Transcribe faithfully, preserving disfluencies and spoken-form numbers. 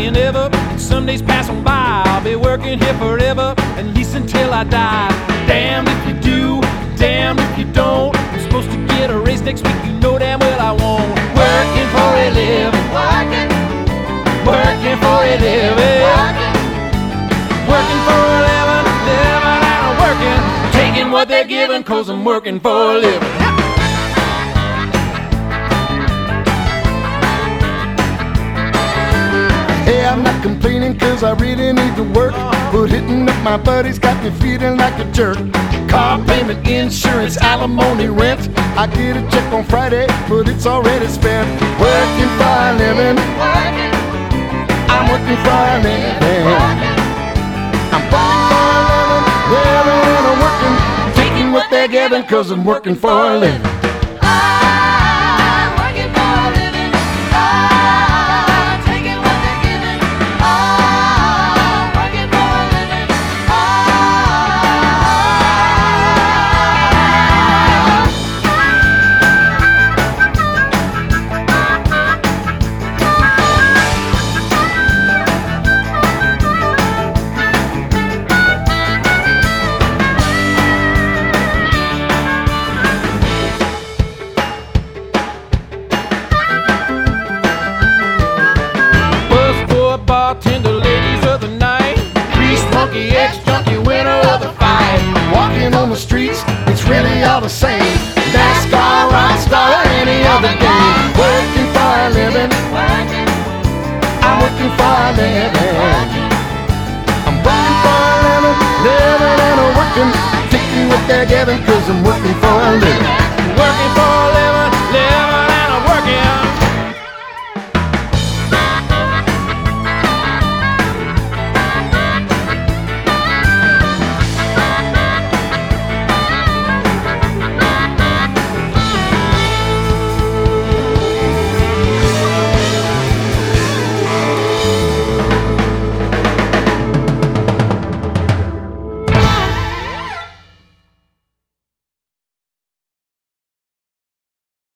and ever. Some days pass on by, I'll be working here forever, at least until I die. Damned if you do, damned if you don't. I'm supposed to get a raise next week, you know damn well I won't. Working for a living, Working, working for a living, working, working for a living, living and working, taking what they're giving, cause I'm working for a living. Hey, I'm not complaining cause I really need to work, but hitting up my buddies got me feeling like a jerk. Car payment, insurance, alimony, rent. I get a check on Friday, but it's already spent. Working for a living, working, I'm working for a living. working, I'm working for a living, living and I'm working, taking what they're giving cause I'm working for a living. I'm working for a living. I'm taking what they're giving. I'm working for a living. Bartender, ladies of the night, Grease monkey, ex-junkie, winner of the fight. Walking on the streets, it's really all the same. NASCAR, Rockstar, or any other game. Working for a living, Working, I'm working for a living. I'm working for a living, living and I'm working, taking what they're giving cause I'm working for a living. working for